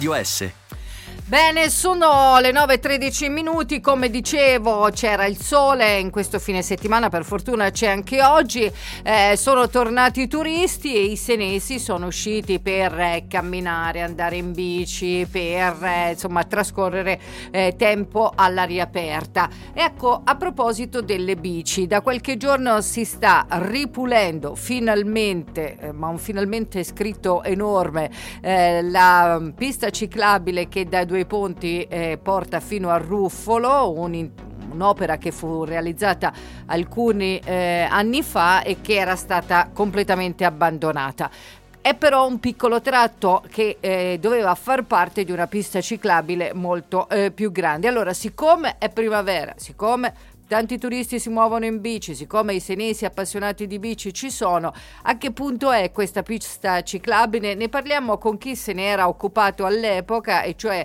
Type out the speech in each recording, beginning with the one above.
iOS. Bene, sono le 9:13 come dicevo, c'era il sole in questo fine settimana, per fortuna c'è anche oggi, sono tornati i turisti e i senesi sono usciti per camminare, andare in bici, per insomma trascorrere tempo all'aria aperta. Ecco, a proposito delle bici, da qualche giorno si sta ripulendo finalmente, ma un finalmente scritto enorme, la pista ciclabile che da Due Ponti porta fino a Ruffolo, un'opera che fu realizzata alcuni anni fa e che era stata completamente abbandonata. È però un piccolo tratto che doveva far parte di una pista ciclabile molto più grande. Allora, siccome è primavera, siccome tanti turisti si muovono in bici, siccome i senesi appassionati di bici ci sono, a che punto è questa pista ciclabile? Ne parliamo con chi se ne era occupato all'epoca, e cioè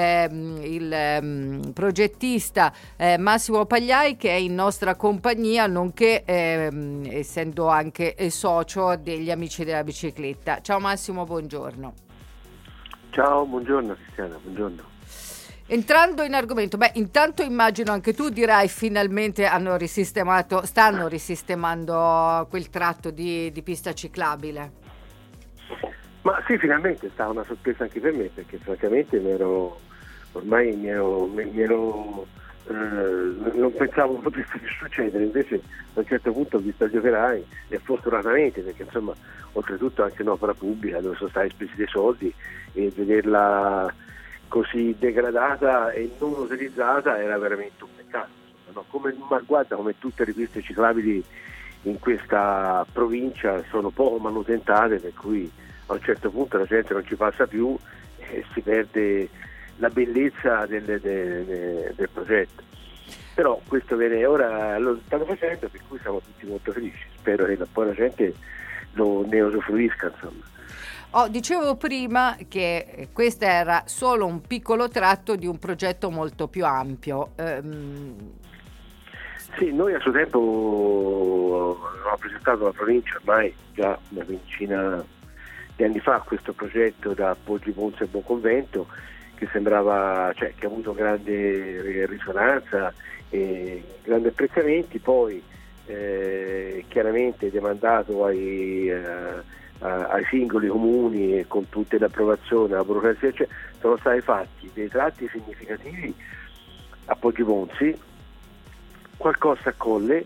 il progettista Massimo Pagliai, che è in nostra compagnia, nonché essendo anche socio degli Amici della Bicicletta. Ciao Massimo, buongiorno. Ciao, buongiorno Cristiana, buongiorno. Entrando in argomento, intanto immagino anche tu dirai finalmente stanno risistemando quel tratto di pista ciclabile. Ma sì, finalmente è stata una sorpresa anche per me, perché francamente non pensavo potesse succedere, invece a un certo punto ho visto gli operai, e fortunatamente, perché insomma oltretutto anche un'opera pubblica dove sono stati spesi dei soldi, e vederla così degradata e non utilizzata era veramente un peccato, no? Ma guarda, come tutte le piste ciclabili in questa provincia sono poco manutentate, per cui a un certo punto la gente non ci passa più e si perde la bellezza del progetto. Però questo ora lo stanno facendo, per cui siamo tutti molto felici. Spero che poi la gente ne usufruisca, insomma. Dicevo prima che questo era solo un piccolo tratto di un progetto molto più ampio. Sì, noi a suo tempo avevamo presentato alla provincia ormai già una quindicina di anni fa questo progetto da Poggi Ponza e Buonconvento, che sembrava, che ha avuto grande risonanza e grandi apprezzamenti, poi chiaramente demandato ai singoli comuni, e con tutte le approvazioni, la burocrazia, sono stati fatti dei tratti significativi a Poggi Ponzi, qualcosa a Colle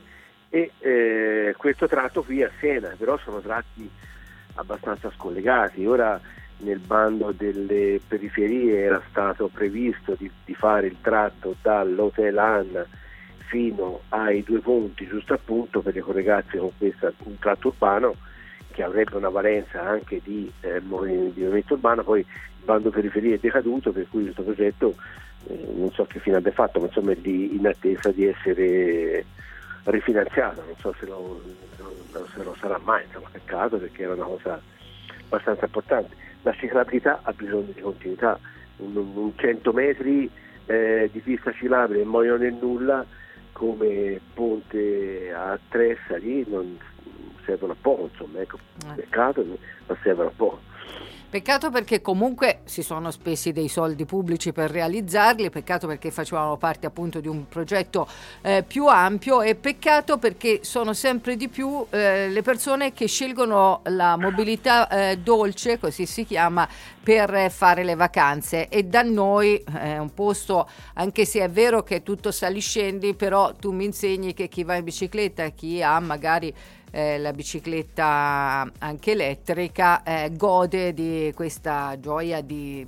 e questo tratto qui a Siena, però sono tratti abbastanza scollegati. Ora nel bando delle periferie era stato previsto di fare il tratto dall'Hotel Anna fino ai Due Ponti, giusto appunto per collegarsi con un tratto urbano che avrebbe una valenza anche di movimento urbano. Poi il bando periferie è decaduto, per cui questo progetto non so che fine abbia fatto, ma insomma è lì in attesa di essere rifinanziato. Non so se lo sarà mai, insomma, peccato, perché era una cosa abbastanza importante. La ciclabilità ha bisogno di continuità, un 100 metri di pista ciclabile e muoiono nel nulla come Ponte a Tressa lì non servono a poco, insomma, ecco, peccato, ma servono a poco. Peccato perché comunque si sono spesi dei soldi pubblici per realizzarli, peccato perché facevano parte appunto di un progetto più ampio, e peccato perché sono sempre di più le persone che scelgono la mobilità dolce, così si chiama, per fare le vacanze. E da noi è un posto, anche se è vero che è tutto saliscendi, però tu mi insegni che chi va in bicicletta, chi ha magari la bicicletta anche elettrica, gode di questa gioia di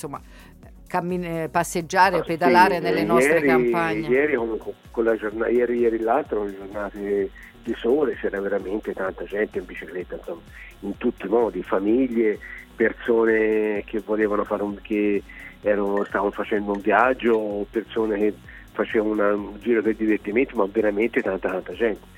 passeggiare, pedalare nelle nostre campagne. Ieri con la giornata, ieri l'altro, con le giornate di sole, c'era veramente tanta gente in bicicletta, insomma, in tutti i modi, famiglie, persone che volevano stavano facendo un viaggio, persone che facevano un giro per divertimento, ma veramente tanta gente.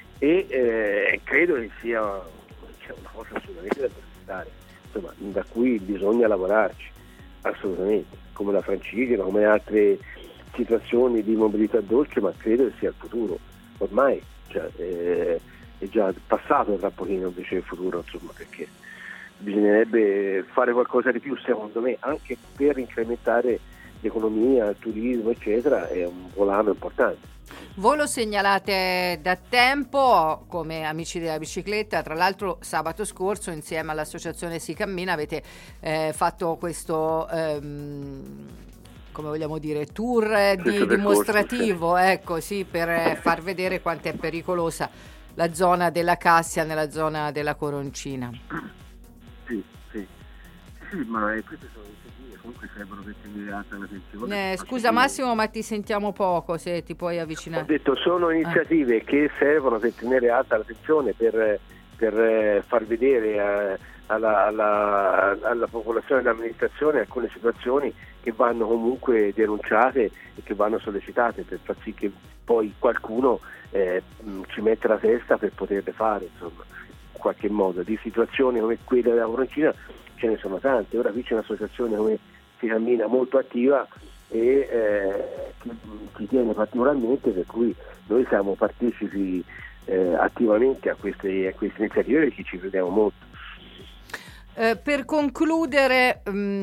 E credo che sia una cosa assolutamente da presentare, insomma, da cui bisogna lavorarci assolutamente, come la Francigena, come altre situazioni di mobilità dolce, ma credo che sia il futuro. Ormai è già passato tra pochino, invece il futuro, insomma, perché bisognerebbe fare qualcosa di più, secondo me, anche per incrementare l'economia, il turismo, eccetera. È un volano importante. Voi lo segnalate da tempo come Amici della Bicicletta, tra l'altro sabato scorso insieme all'associazione Si Cammina avete fatto questo come vogliamo dire, tour dimostrativo, sì. Ecco, sì, per far vedere quanto è pericolosa la zona della Cassia nella zona della Coroncina. Sì, ma queste sono iniziative, comunque servono per tenere alta l'attenzione. Scusa Massimo, ma ti sentiamo poco, se ti puoi avvicinare. Ho detto sono iniziative che servono per tenere alta l'attenzione, per far vedere alla popolazione e all'amministrazione alcune situazioni che vanno comunque denunciate e che vanno sollecitate, per far sì che poi qualcuno ci metta la testa per poterle fare, insomma, in qualche modo. Di situazioni come quella della Coroncina ce ne sono tante. Ora qui c'è un'associazione come Si Cammina molto attiva e ci tiene particolarmente, per cui noi siamo partecipi attivamente a queste iniziative, perché ci crediamo molto. Per concludere,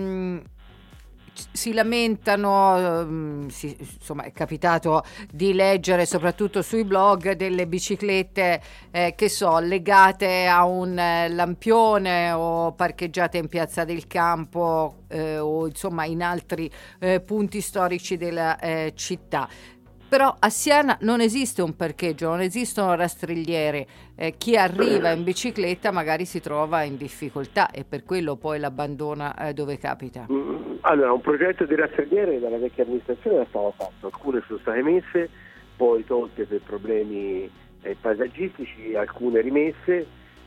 si lamentano, insomma è capitato di leggere soprattutto sui blog delle biciclette legate a un lampione o parcheggiate in Piazza del Campo o insomma in altri punti storici della città. Però a Siena non esiste un parcheggio, non esistono rastrigliere, chi arriva in bicicletta magari si trova in difficoltà e per quello poi l'abbandona dove capita. Allora, un progetto di rastrigliere dalla vecchia amministrazione era stato fatto, alcune sono state messe, poi tolte per problemi paesaggistici, alcune rimesse,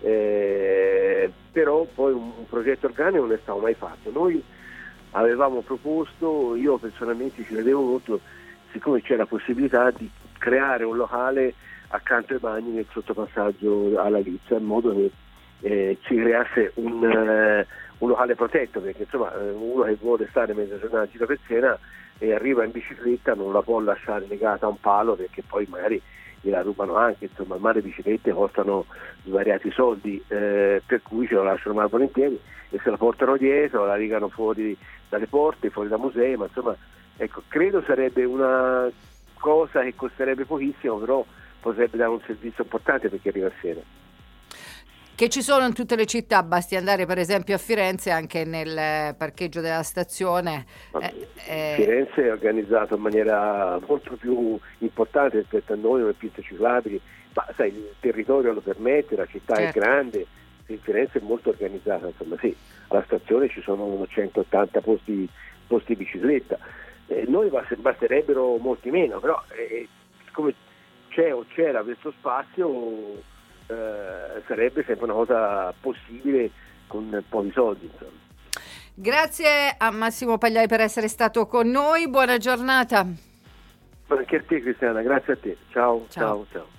però poi un progetto organico non è stato mai fatto. Noi avevamo proposto, io personalmente ci credevo molto, siccome c'è la possibilità di creare un locale accanto ai bagni nel sottopassaggio alla Lizza, in modo che ci creasse un locale protetto, perché insomma uno che vuole stare mezza giornata a giro per Siena e arriva in bicicletta non la può lasciare legata a un palo, perché poi magari gliela rubano anche, insomma, ma le biciclette costano svariati soldi, per cui ce la lasciano malvolentieri e se la portano dietro, la rigano fuori dalle porte, fuori da musei, ma insomma, ecco, credo sarebbe una cosa che costerebbe pochissimo, però potrebbe dare un servizio importante per chi arriva a Siena. Che ci sono in tutte le città, basti andare per esempio a Firenze, anche nel parcheggio della stazione. Firenze è organizzato in maniera molto più importante rispetto a noi, con le piste ciclabili, ma sai, il territorio lo permette, la città è grande, Firenze è molto organizzata, insomma sì, alla stazione ci sono 180 posti bicicletta. Noi basterebbero molti meno, però siccome c'è o c'era questo spazio, sarebbe sempre una cosa possibile con pochi soldi, insomma. Grazie a Massimo Pagliai per essere stato con noi, buona giornata. Anche a te Cristiana, grazie a te, ciao.